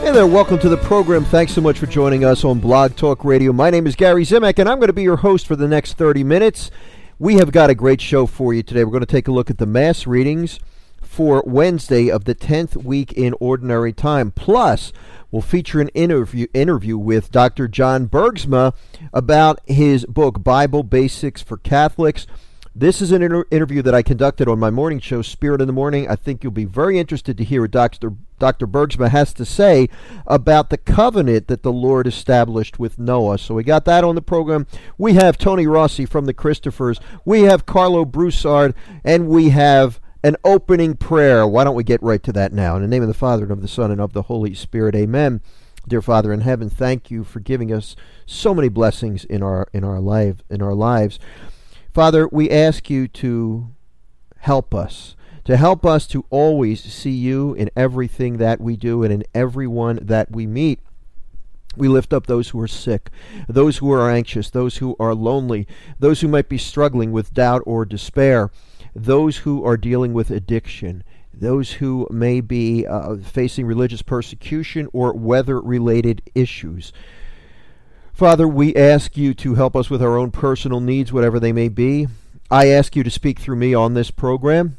Hey there, welcome to the program. Thanks so much for joining us on Blog Talk Radio. My name is Gary Zimak, and I'm going to be your host for the next 30 minutes. We have got a great show for you today. We're going to take a look at the Mass readings for Wednesday of the 10th week in Ordinary Time. Plus, we'll feature an interview with Dr. John Bergsma about his book, Bible Basics for Catholics. This is an interview that I conducted on my morning show, Spirit in the Morning. I think you'll be very interested to hear what Dr. Bergsma has to say about the covenant that the Lord established with Noah. So we got that on the program. We have Tony Rossi from the Christophers. We have Carlo Broussard, and we have an opening prayer. Why don't we get right to that now? In the name of the Father, and of the Son, and of the Holy Spirit. Amen. Dear Father in heaven, thank you for giving us so many blessings in our lives. Father, we ask you to help us to always see you in everything that we do and in everyone that we meet. We lift up those who are sick, those who are anxious, those who are lonely, those who might be struggling with doubt or despair, those who are dealing with addiction, those who may be facing religious persecution or weather-related issues. Father, we ask you to help us with our own personal needs, whatever they may be. I ask you to speak through me on this program.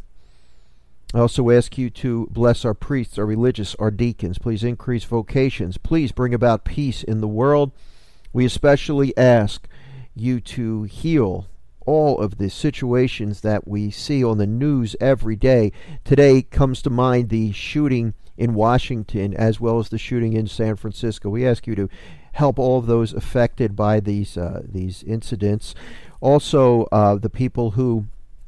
I also ask you to bless our priests, our religious, our deacons. Please increase vocations. Please bring about peace in the world. We especially ask you to heal all of the situations that we see on the news every day. Today comes to mind the shooting in Washington as well as the shooting in San Francisco. We ask you to help all of those affected by these incidents. Also, the people who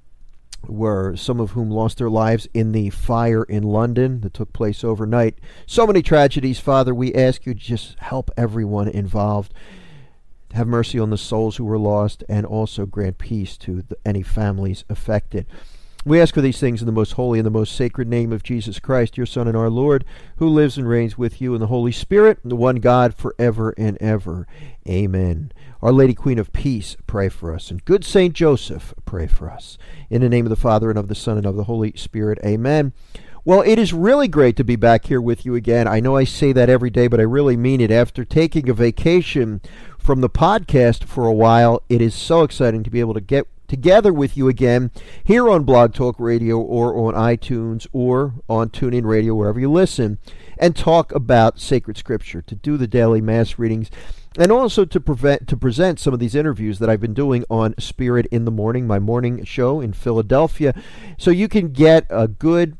were, some of whom lost their lives in the fire in London that took place overnight. So many tragedies, Father. We ask you to just help everyone involved. Have mercy on the souls who were lost, and also grant peace to any families affected. We ask for these things in the most holy and the most sacred name of Jesus Christ, your Son and our Lord, who lives and reigns with you in the Holy Spirit, the one God, forever and ever. Amen. Our Lady Queen of Peace, pray for us. And good Saint Joseph, pray for us. In the name of the Father, and of the Son, and of the Holy Spirit. Amen. Well, it is really great to be back here with you again. I know I say that every day, but I really mean it. After taking a vacation from the podcast for a while, it is so exciting to be able to get together with you again here on Blog Talk Radio or on iTunes or on TuneIn Radio, wherever you listen, and talk about sacred scripture, to do the daily Mass readings, and also to present some of these interviews that I've been doing on Spirit in the Morning, my morning show in Philadelphia, so you can get a good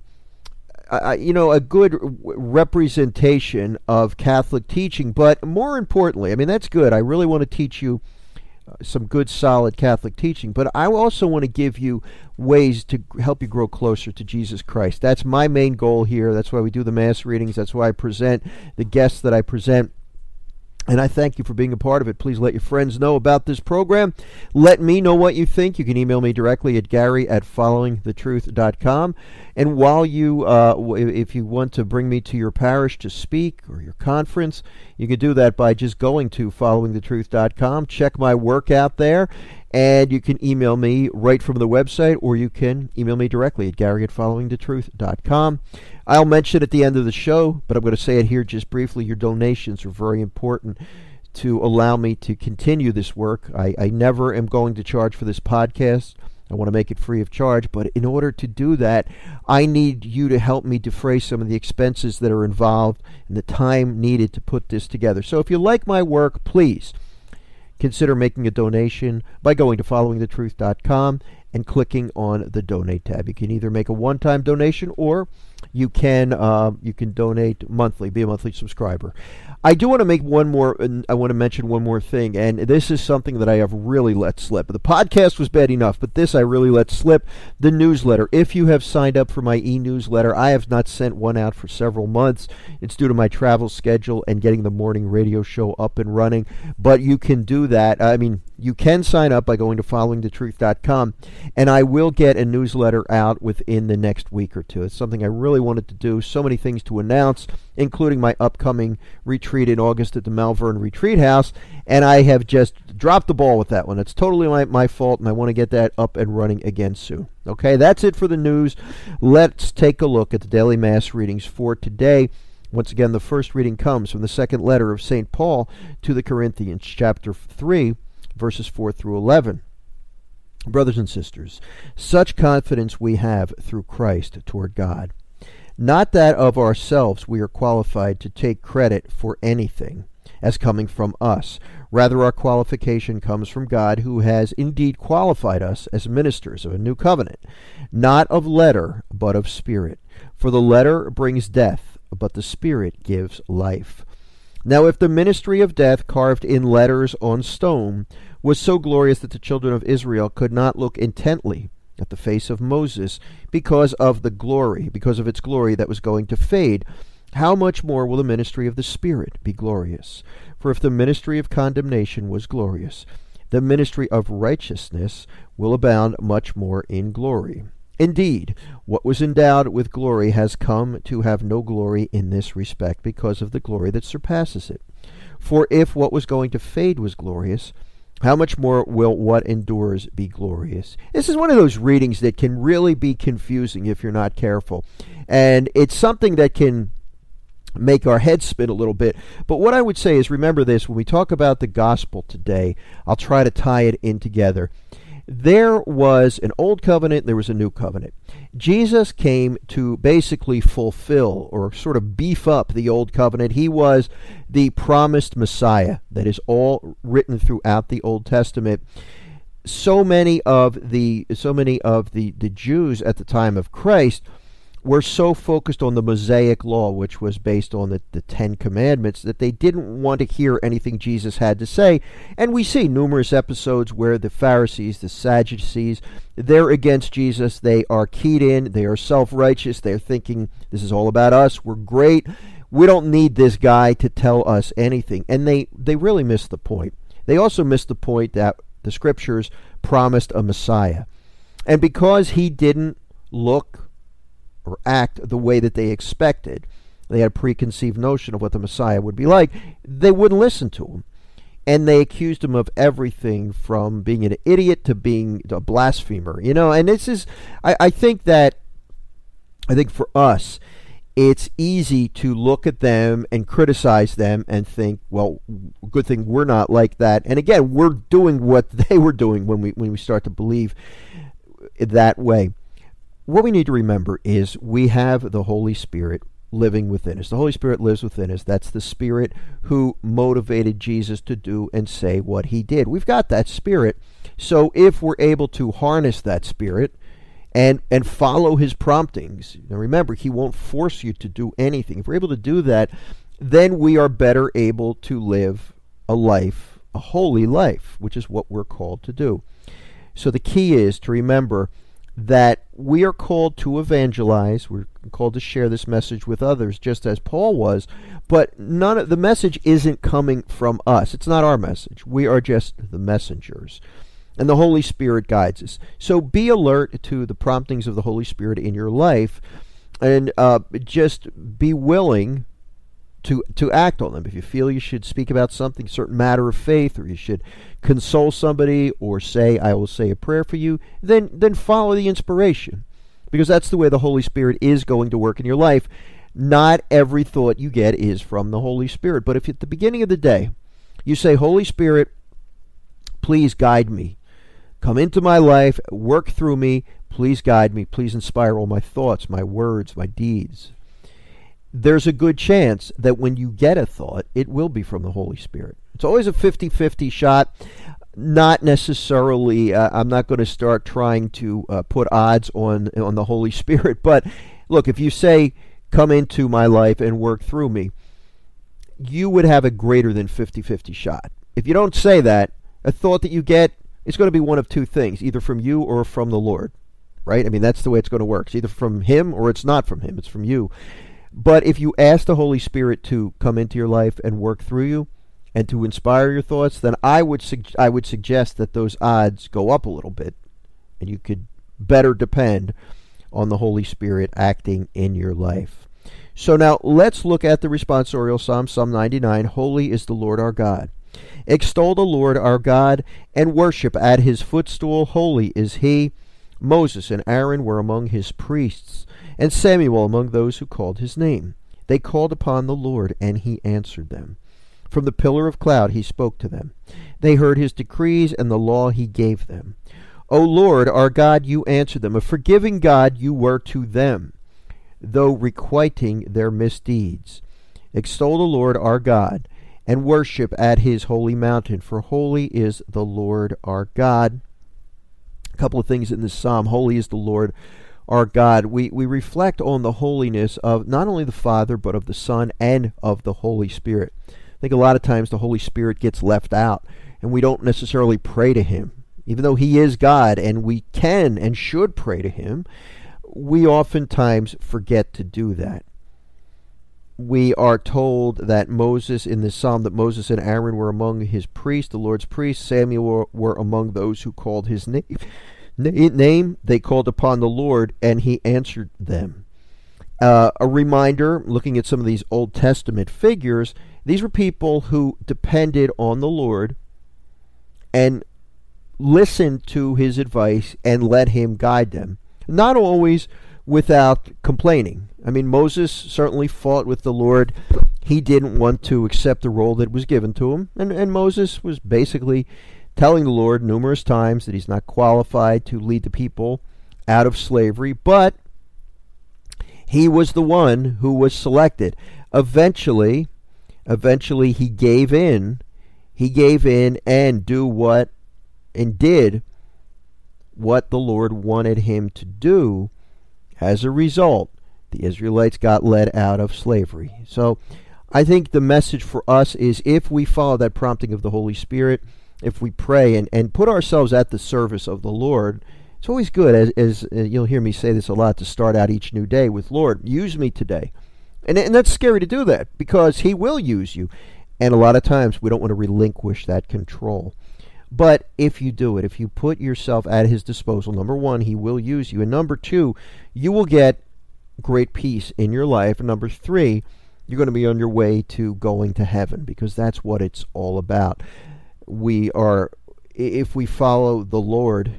representation of Catholic teaching. But more importantly, I mean, that's good. I really want to teach you some good, solid Catholic teaching, but I also want to give you ways to help you grow closer to Jesus Christ. That's my main goal here. That's why we do the Mass readings. That's why I present the guests that I present. And I thank you for being a part of it. Please let your friends know about this program. Let me know what you think. You can email me directly at gary@followingthetruth.com. And while you, if you want to bring me to your parish to speak or your conference, you can do that by just going to followingthetruth.com. Check my work out there. And you can email me right from the website, or you can email me directly at gary@followingthetruth.com. I'll mention at the end of the show, but I'm going to say it here just briefly. Your donations are very important to allow me to continue this work. I never am going to charge for this podcast. I want to make it free of charge, but in order to do that, I need you to help me defray some of the expenses that are involved and the time needed to put this together. So if you like my work, please consider making a donation by going to followingthetruth.com and clicking on the donate tab. You can either make a one-time donation, or you can donate monthly, be a monthly subscriber. I do want to make one more, I want to mention one more thing, and this is something that I have really let slip. The podcast was bad enough, but this I really let slip. The newsletter. If you have signed up for my e-newsletter, I have not sent one out for several months. It's due to my travel schedule and getting the morning radio show up and running, but you can do that. I mean, you can sign up by going to followingthetruth.com, and I will get a newsletter out within the next week or two. It's something I really wanted to do. So many things to announce, including my upcoming retreat in August at the Malvern Retreat House, and I have just dropped the ball with that one. It's totally my fault, and I want to get that up and running again soon. Okay, that's it for the news. Let's take a look at the daily Mass readings for today, Once again, the first reading comes from the second letter of St. Paul to the Corinthians, chapter 3, verses 4 through 11. Brothers and sisters, such confidence we have through Christ toward God. Not that of ourselves we are qualified to take credit for anything as coming from us. Rather, our qualification comes from God, who has indeed qualified us as ministers of a new covenant, not of letter, but of spirit. For the letter brings death, but the Spirit gives life. Now if the ministry of death carved in letters on stone was so glorious that the children of Israel could not look intently at the face of Moses because of its glory that was going to fade, how much more will the ministry of the Spirit be glorious? For if the ministry of condemnation was glorious, the ministry of righteousness will abound much more in glory. Indeed, what was endowed with glory has come to have no glory in this respect because of the glory that surpasses it. For if what was going to fade was glorious, how much more will what endures be glorious? This is one of those readings that can really be confusing if you're not careful. And it's something that can make our heads spin a little bit. But what I would say is, remember this, when we talk about the gospel today, I'll try to tie it in together. There was an old covenant, there was a new covenant. Jesus came to basically fulfill or sort of beef up the old covenant. He was the promised Messiah that is all written throughout the Old Testament. So many of the Jews at the time of Christ were so focused on the Mosaic law, which was based on the Ten Commandments, that they didn't want to hear anything Jesus had to say. And we see numerous episodes where the Pharisees, the Sadducees, they're against Jesus. They are keyed in. They are self-righteous. They're thinking, this is all about us. We're great. We don't need this guy to tell us anything. And they really missed the point. They also missed the point that the Scriptures promised a Messiah. And because he didn't look or act the way that they expected, they had a preconceived notion of what the Messiah would be like, they wouldn't listen to him. And they accused him of everything from being an idiot to being a blasphemer. And this is, I think for us, it's easy to look at them and criticize them and think, well, good thing we're not like that. And again, we're doing what they were doing when we start to believe that way. What we need to remember is we have the Holy Spirit living within us. The Holy Spirit lives within us. That's the Spirit who motivated Jesus to do and say what he did. We've got that Spirit. So if we're able to harness that Spirit and follow his promptings, now remember, he won't force you to do anything. If we're able to do that, then we are better able to live a holy life, which is what we're called to do. So the key is to remember that we are called to evangelize. We're called to share this message with others, just as Paul was. But the message isn't coming from us. It's not our message. We are just the messengers. And the Holy Spirit guides us. So be alert to the promptings of the Holy Spirit in your life, and just be willing to act on them. If you feel you should speak about something, a certain matter of faith, or you should console somebody, or say, I will say a prayer for you, then follow the inspiration. Because that's the way the Holy Spirit is going to work in your life. Not every thought you get is from the Holy Spirit. But if at the beginning of the day, you say, Holy Spirit, please guide me. Come into my life, work through me, please guide me, please inspire all my thoughts, my words, my deeds. There's a good chance that when you get a thought, it will be from the Holy Spirit. It's always a 50-50 shot. Not necessarily, I'm not going to start trying to put odds on the Holy Spirit. But look, if you say, come into my life and work through me, you would have a greater than 50-50 shot. If you don't say that, a thought that you get is going to be one of two things, either from you or from the Lord, right? I mean, that's the way it's going to work. It's either from him or it's not from him. It's from you. But if you ask the Holy Spirit to come into your life and work through you and to inspire your thoughts, then I would suggest that those odds go up a little bit, and you could better depend on the Holy Spirit acting in your life. So now let's look at the responsorial Psalm 99. Holy is the Lord our God. Extol the Lord our God and worship at his footstool. Holy is he. Moses and Aaron were among his priests, and Samuel among those who called his name. They called upon the Lord, and he answered them. From the pillar of cloud he spoke to them. They heard his decrees and the law he gave them. O Lord, our God, you answered them. A forgiving God you were to them, though requiting their misdeeds. Extol the Lord our God, and worship at his holy mountain, for holy is the Lord our God. A couple of things in this psalm. Holy is the Lord our God. We reflect on the holiness of not only the Father, but of the Son and of the Holy Spirit. I think a lot of times the Holy Spirit gets left out, and we don't necessarily pray to him. Even though he is God, and we can and should pray to him, we oftentimes forget to do that. We are told that Moses, in this psalm, that Moses and Aaron were among his priests, the Lord's priests. Samuel were among those who called his name. They called upon the Lord, and he answered them. A reminder, looking at some of these Old Testament figures, these were people who depended on the Lord and listened to his advice and let him guide them. Not always without complaining. I mean, Moses certainly fought with the Lord. He didn't want to accept the role that was given to him. And Moses was basically telling the Lord numerous times that he's not qualified to lead the people out of slavery. But he was the one who was selected. Eventually he gave in. He gave in and did what the Lord wanted him to do. As a result, the Israelites got led out of slavery. So I think the message for us is, if we follow that prompting of the Holy Spirit, if we pray and put ourselves at the service of the Lord, it's always good, as you'll hear me say this a lot, to start out each new day with, Lord, use me today. And that's scary to do that, because he will use you. And a lot of times we don't want to relinquish that control. But if you do it, if you put yourself at his disposal, number one, he will use you. And number two, you will get great peace in your life. And number three, you're going to be on your way to going to heaven, because that's what it's all about. If we follow the Lord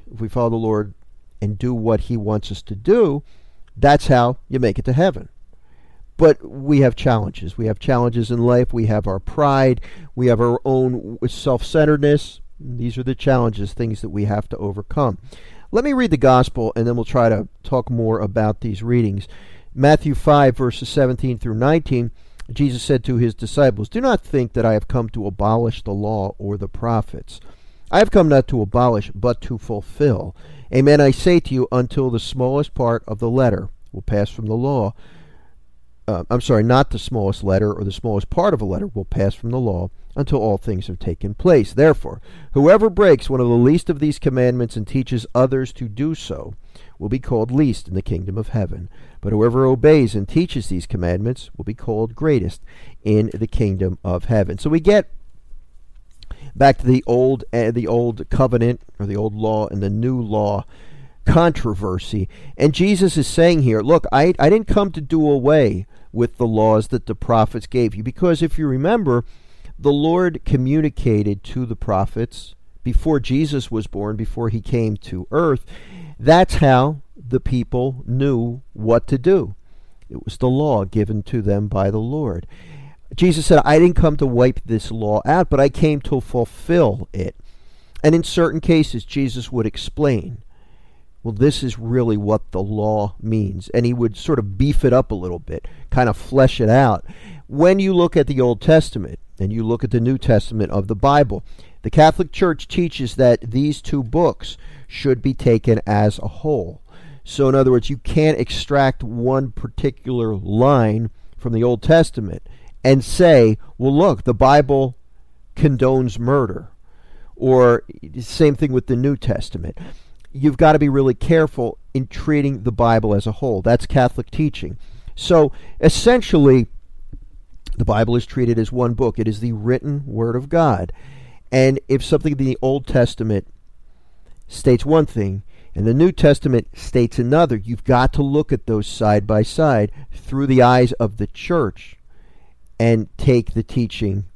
and do what he wants us to do, that's how you make it to heaven. But we have challenges. We have challenges in life. We have our pride. We have our own self-centeredness. These are the challenges, things that we have to overcome. Let me read the gospel, and then we'll try to talk more about these readings. Matthew 5, verses 17 through 19, Jesus said to his disciples, "Do not think that I have come to abolish the law or the prophets. I have come not to abolish, but to fulfill. Amen, I say to you, until the smallest part of the letter will pass from the law." Not the smallest letter or the smallest part of a letter will pass from the law until all things have taken place. Therefore, whoever breaks one of the least of these commandments and teaches others to do so will be called least in the kingdom of heaven. But whoever obeys and teaches these commandments will be called greatest in the kingdom of heaven. So we get back to the old covenant, or the old law, and the new law controversy. And Jesus is saying here, look, I didn't come to do away with the laws that the prophets gave you, because if you remember, the Lord communicated to the prophets before Jesus was born, before he came to earth. That's how the people knew what to do. It was the law given to them by the Lord. Jesus said, I didn't come to wipe this law out, but I came to fulfill it. And in certain cases, Jesus would explain, well, this is really what the law means. And he would sort of beef it up a little bit, kind of flesh it out. When you look at the Old Testament and you look at the New Testament of the Bible, the Catholic Church teaches that these two books should be taken as a whole. So in other words, you can't extract one particular line from the Old Testament and say, well, look, the Bible condones murder. Or same thing with the New Testament. You've got to be really careful in treating the Bible as a whole. That's Catholic teaching. So essentially, the Bible is treated as one book. It is the written Word of God. And if something in the Old Testament states one thing and the New Testament states another, you've got to look at those side by side through the eyes of the church and take the teaching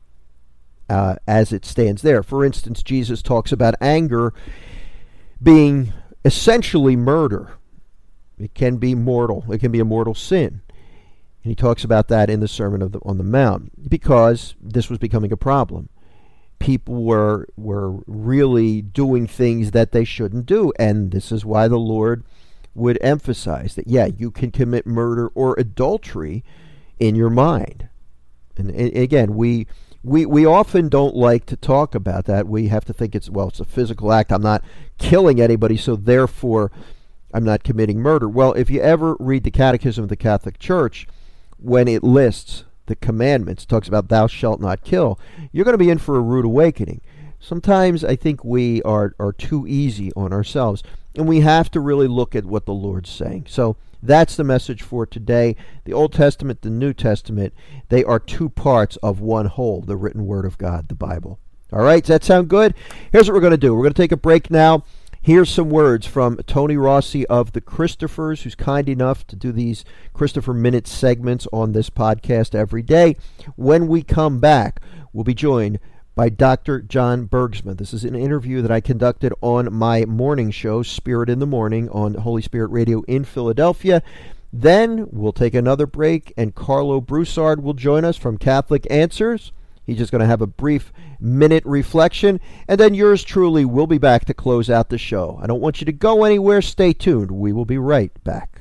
as it stands there. For instance, Jesus talks about anger being essentially murder. It can be mortal. It can be a mortal sin. And he talks about that in the Sermon on the Mount, because this was becoming a problem. People were really doing things that they shouldn't do, and this is why the Lord would emphasize that, yeah, you can commit murder or adultery in your mind. And again, we often don't like to talk about that. We have to think it's a physical act. I'm not killing anybody, so therefore I'm not committing murder. Well, if you ever read the Catechism of the Catholic Church, when it lists the commandments, it talks about thou shalt not kill, you're going to be in for a rude awakening. Sometimes I think we are too easy on ourselves, and we have to really look at what the Lord's saying. So that's the message for today. The Old Testament, the New Testament, they are two parts of one whole, the written Word of God, the Bible. All right, does that sound good? Here's what we're going to do. We're going to take a break now. Here's some words from Tony Rossi of the Christophers, who's kind enough to do these Christopher Minute segments on this podcast every day. When we come back, we'll be joined by Dr. John Bergsma. This is an interview that I conducted on my morning show, Spirit in the Morning, on Holy Spirit Radio in Philadelphia. Then we'll take another break, and Carlo Broussard will join us from Catholic Answers. He's just going to have a brief minute reflection, and then yours truly will be back to close out the show. I don't want you to go anywhere. Stay tuned. We will be right back.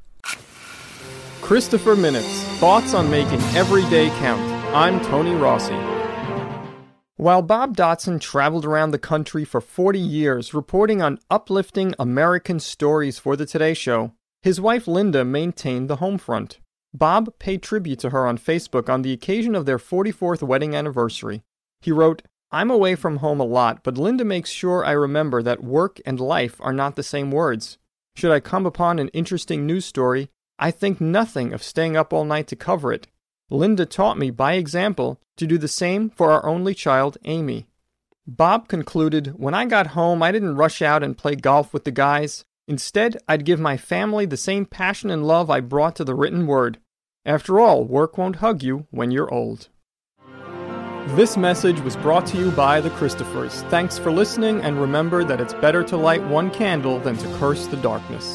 Christopher Minutes, thoughts on making every day count. I'm Tony Rossi. While Bob Dotson traveled around the country for 40 years reporting on uplifting American stories for the Today Show, his wife Linda maintained the home front. Bob paid tribute to her on Facebook on the occasion of their 44th wedding anniversary. He wrote, "I'm away from home a lot, but Linda makes sure I remember that work and life are not the same words. Should I come upon an interesting news story, I think nothing of staying up all night to cover it. Linda taught me, by example, to do the same for our only child, Amy." Bob concluded, "When I got home, I didn't rush out and play golf with the guys. Instead, I'd give my family the same passion and love I brought to the written word. After all, work won't hug you when you're old." This message was brought to you by the Christophers. Thanks for listening, and remember that it's better to light one candle than to curse the darkness.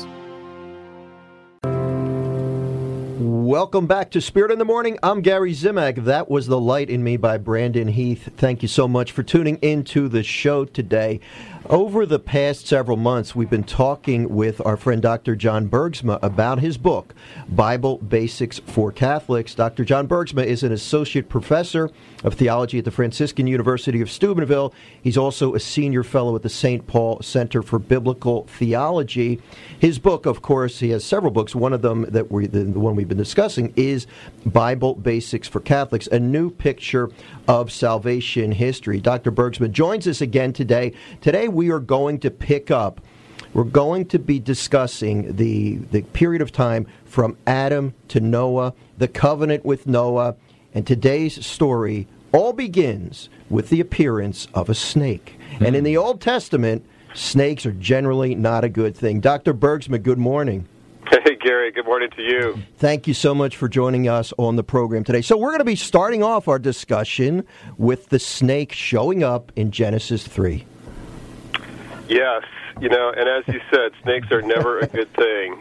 Welcome back to Spirit in the Morning. I'm Gary Zimak. That was The Light in Me by Brandon Heath. Thank you so much for tuning into the show today. Over the past several months, we've been talking with our friend Dr. John Bergsma about his book, Bible Basics for Catholics. Dr. John Bergsma is an associate professor of theology at the Franciscan University of Steubenville. He's also a senior fellow at the St. Paul Center for Biblical Theology. His book, of course, he has several books. One of them, the one we've been discussing, is Bible Basics for Catholics, a new picture of salvation history. Dr. Bergsma joins us again today. Today we are going to pick up, we're going to be discussing the period of time from Adam to Noah, the covenant with Noah, and today's story all begins with the appearance of a snake. And in the Old Testament, snakes are generally not a good thing. Dr. Bergsma, good morning. Hey, Gary, good morning to you. Thank you so much for joining us on the program today. So we're going to be starting off our discussion with the snake showing up in Genesis 3. Yes, and as you said, snakes are never a good thing.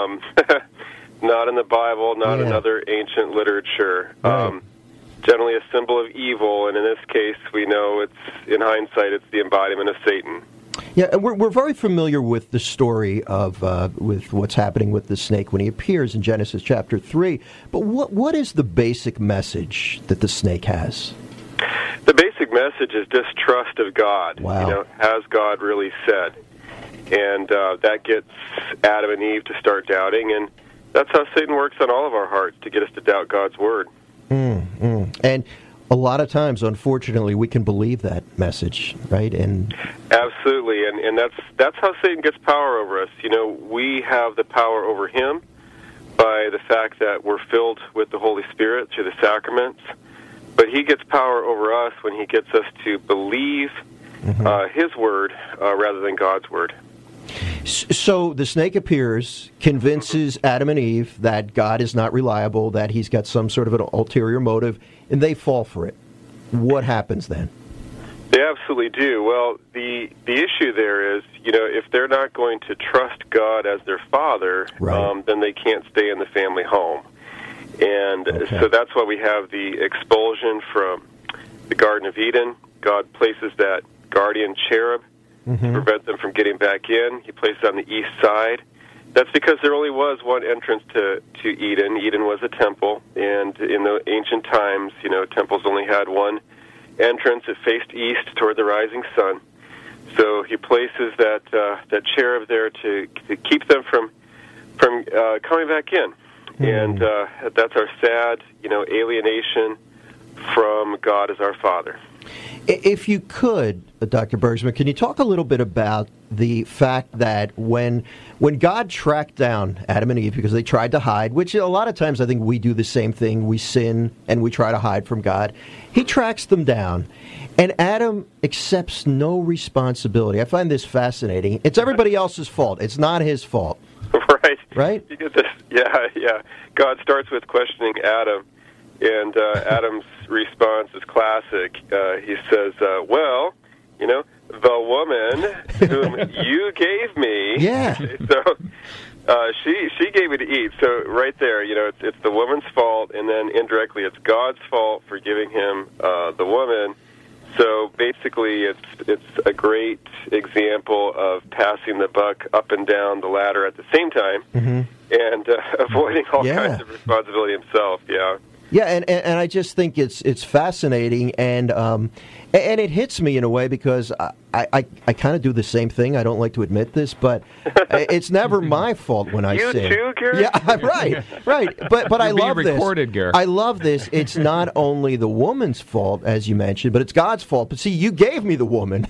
Not in the Bible, not in other ancient literature. Right. Generally a symbol of evil, and in this case, we know in hindsight, it's the embodiment of Satan. Yeah, and we're very familiar with the story of with what's happening with the snake when he appears in Genesis chapter 3. But what is the basic message that the snake has? The basic message is distrust of God. Wow. Has God really said? And that gets Adam and Eve to start doubting, and that's how Satan works on all of our hearts, to get us to doubt God's word. And a lot of times, unfortunately, we can believe that message, right? And absolutely, and that's how Satan gets power over us. We have the power over him by the fact that we're filled with the Holy Spirit through the sacraments, but he gets power over us when he gets us to believe his word rather than God's word. So the snake appears, convinces Adam and Eve that God is not reliable, that he's got some sort of an ulterior motive, and they fall for it. What happens then? They absolutely do. Well, the issue there is, if they're not going to trust God as their father, right, then they can't stay in the family home. And so that's why we have the expulsion from the Garden of Eden. God places that guardian cherub to prevent them from getting back in. He placed it on the east side. That's because there only was one entrance to Eden. Eden was a temple, and in the ancient times, temples only had one entrance. It faced east toward the rising sun. So he places that cherub there to keep them from coming back in. And that's our sad, alienation from God as our Father. If you could, Dr. Bergsman, can you talk a little bit about the fact that when God tracked down Adam and Eve because they tried to hide, which a lot of times I think we do the same thing, we sin and we try to hide from God, he tracks them down, and Adam accepts no responsibility. I find this fascinating. It's everybody else's fault. It's not his fault. Right? You get this. Yeah. God starts with questioning Adam, and Adam's response is classic. He says, well, the woman whom you gave me. Yeah. So she gave me to eat. So right there, it's the woman's fault, and then indirectly it's God's fault for giving him the woman. So basically, it's a great example of passing the buck up and down the ladder at the same time, and avoiding all kinds of responsibility himself. Yeah. Yeah, and I just think it's fascinating, and it hits me in a way because I kind of do the same thing. I don't like to admit this, but it's never my fault when I sin. You too, Gary? Yeah, right. But I love this. Recorded, Gary. I love this. It's not only the woman's fault, as you mentioned, but it's God's fault. But see, you gave me the woman.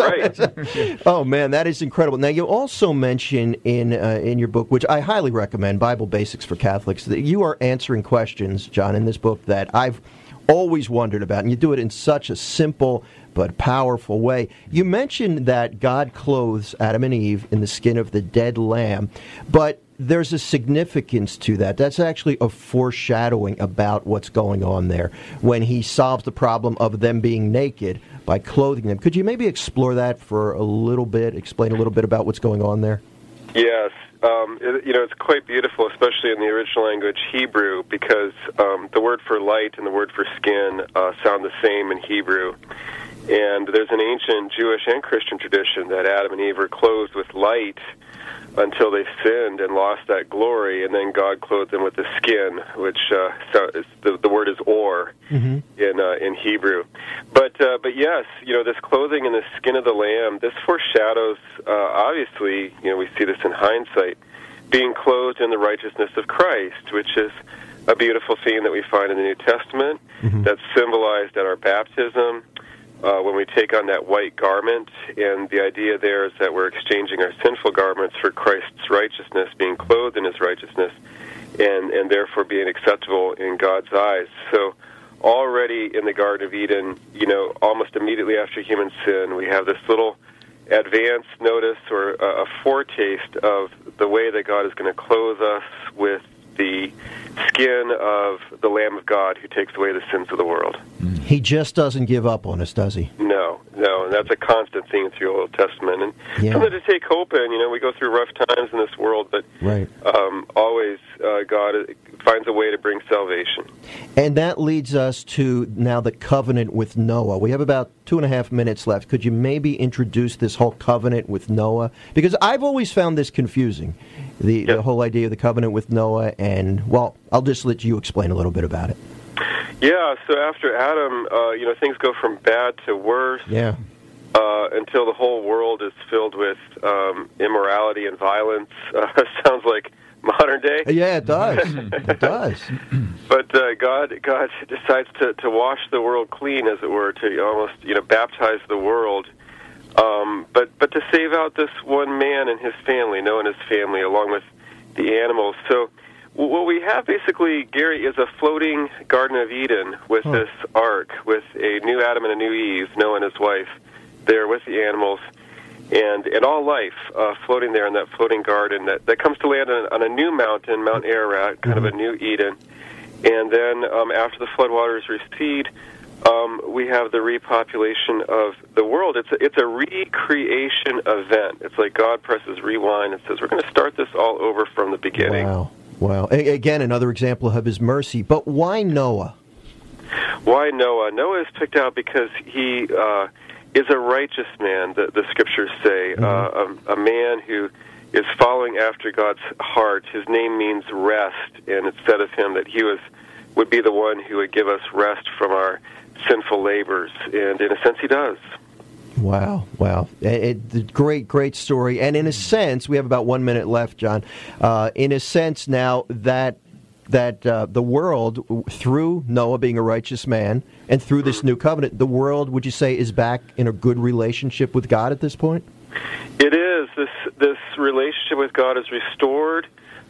Oh man, that is incredible. Now you also mention in your book, which I highly recommend, Bible Basics for Catholics, that you are answering questions, John, in this book that I've always wondered about, and you do it in such a simple but powerful way. You mentioned that God clothes Adam and Eve in the skin of the dead lamb, but there's a significance to that. That's actually a foreshadowing about what's going on there when he solves the problem of them being naked by clothing them. Could you maybe explore that for a little bit, explain a little bit about what's going on there? Yes. It's quite beautiful, especially in the original language, Hebrew, because the word for light and the word for skin sound the same in Hebrew. And there's an ancient Jewish and Christian tradition that Adam and Eve were clothed with light until they sinned and lost that glory, and then God clothed them with the skin, which the word is or in Hebrew. But yes, this clothing in the skin of the lamb, this foreshadows, obviously, we see this in hindsight, being clothed in the righteousness of Christ, which is a beautiful theme that we find in the New Testament that's symbolized at our baptism. When we take on that white garment, and the idea there is that we're exchanging our sinful garments for Christ's righteousness, being clothed in his righteousness, and therefore being acceptable in God's eyes. So already in the Garden of Eden, almost immediately after human sin, we have this little advance notice or a foretaste of the way that God is going to clothe us with the skin of the Lamb of God who takes away the sins of the world. He just doesn't give up on us, does he? No, and that's a constant theme through the Old Testament. And something to take hope in. We go through rough times in this world, but always God finds a way to bring salvation. And that leads us to now the covenant with Noah. We have about 2.5 minutes left. Could you maybe introduce this whole covenant with Noah? Because I've always found this confusing, the whole idea of the covenant with Noah, and, well, I'll just let you explain a little bit about it. Yeah, so after Adam, things go from bad to worse. Yeah. Until the whole world is filled with immorality and violence. Sounds like modern day. Yeah, it does. It does. But God decides to wash the world clean, as it were, to almost baptize the world. But to save out this one man and his family, Noah and his family, along with the animals. So what we have basically, Gary, is a floating Garden of Eden with this ark, with a new Adam and a new Eve, Noah and his wife, there with the animals, and all life floating there in that floating garden that comes to land on a new mountain, Mount Ararat, kind of a new Eden. And then after the floodwaters recede, we have the repopulation of the world. It's a recreation event. It's like God presses rewind and says, we're going to start this all over from the beginning. Wow. Again, another example of his mercy. But why Noah? Why Noah? Noah is picked out because he is a righteous man, the scriptures say, a man who is following after God's heart. His name means rest, and it's said of him that he would be the one who would give us rest from our sinful labors, and in a sense he does. Wow. Great story. And in a sense, we have about 1 minute left, John. In a sense now that the world, through Noah being a righteous man, and through this new covenant, the world, would you say, is back in a good relationship with God at this point? It is. This relationship with God is restored.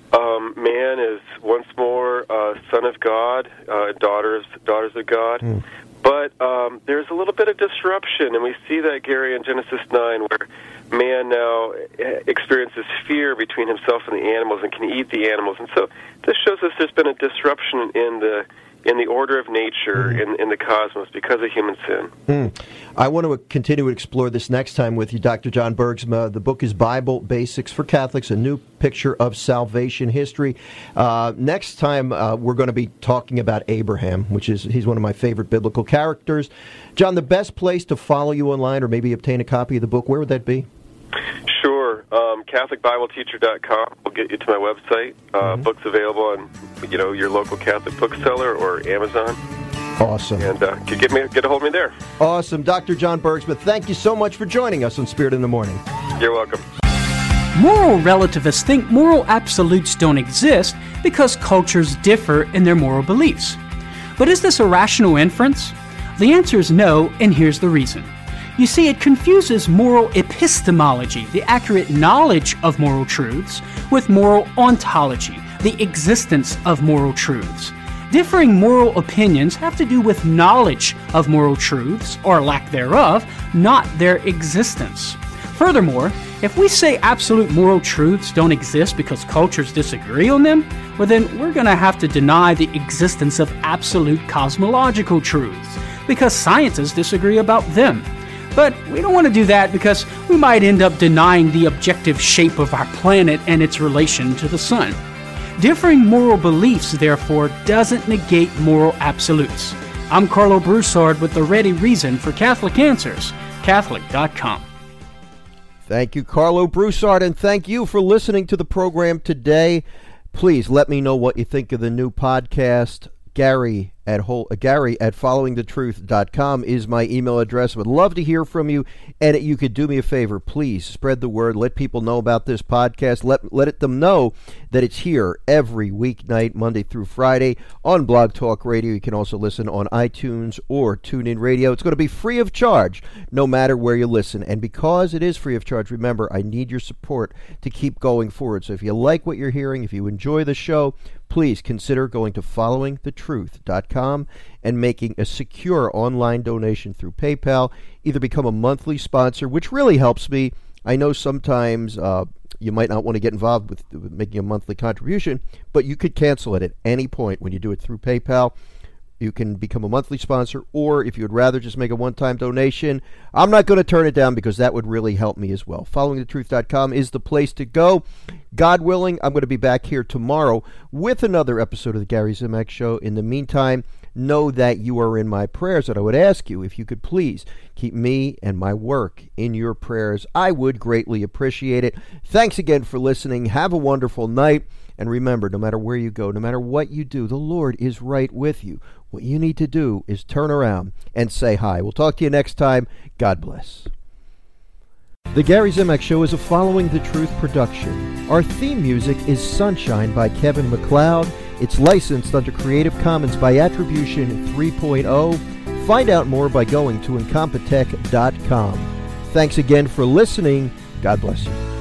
Man is once more son of God, daughters of God. But there's a little bit of disruption, and we see that, Gary, in Genesis 9, where man now experiences fear between himself and the animals and can eat the animals. And so this shows us there's been a disruption in the order of nature, in the cosmos, because of human sin. I want to continue to explore this next time with you, Dr. John Bergsma. The book is Bible Basics for Catholics, a new picture of salvation history. Next time, we're going to be talking about Abraham, he's one of my favorite biblical characters. John, the best place to follow you online or maybe obtain a copy of the book, where would that be? Sure. CatholicBibleTeacher.com will get you to my website. Books available on your local Catholic bookseller or Amazon. Awesome. And get a hold of me there. Awesome. Dr. John Bergsma, thank you so much for joining us on Spirit in the Morning. You're welcome. Moral relativists think moral absolutes don't exist because cultures differ in their moral beliefs. But is this a rational inference? The answer is no, and here's the reason. You see, it confuses moral epistemology, the accurate knowledge of moral truths, with moral ontology, the existence of moral truths. Differing moral opinions have to do with knowledge of moral truths, or lack thereof, not their existence. Furthermore, if we say absolute moral truths don't exist because cultures disagree on them, well then we're going to have to deny the existence of absolute cosmological truths, because scientists disagree about them. But we don't want to do that because we might end up denying the objective shape of our planet and its relation to the sun. Differing moral beliefs, therefore, doesn't negate moral absolutes. I'm Carlo Broussard with the ready reason for Catholic Answers, Catholic.com. Thank you, Carlo Broussard, and thank you for listening to the program today. Please let me know what you think of the new podcast. Gary at followingthetruth.com is my email address. Would love to hear from you, and you could do me a favor. Please spread the word. Let people know about this podcast. Let them know that it's here every weeknight, Monday through Friday, on Blog Talk Radio. You can also listen on iTunes or TuneIn Radio. It's going to be free of charge, no matter where you listen. And because it is free of charge, remember, I need your support to keep going forward. So if you like what you're hearing, if you enjoy the show, please consider going to followingthetruth.com and making a secure online donation through PayPal. Either become a monthly sponsor, which really helps me. I know sometimes you might not want to get involved with making a monthly contribution, but you could cancel it at any point when you do it through PayPal. You can become a monthly sponsor, or if you would rather just make a one-time donation, I'm not going to turn it down because that would really help me as well. Followingthetruth.com is the place to go. God willing, I'm going to be back here tomorrow with another episode of the Gary Zimak Show. In the meantime, know that you are in my prayers, and I would ask you if you could please keep me and my work in your prayers. I would greatly appreciate it. Thanks again for listening. Have a wonderful night. And remember, no matter where you go, no matter what you do, the Lord is right with you. What you need to do is turn around and say hi. We'll talk to you next time. God bless. The Gary Zimak Show is a Following the Truth production. Our theme music is Sunshine by Kevin MacLeod. It's licensed under Creative Commons by Attribution 3.0. Find out more by going to Incompetech.com. Thanks again for listening. God bless you.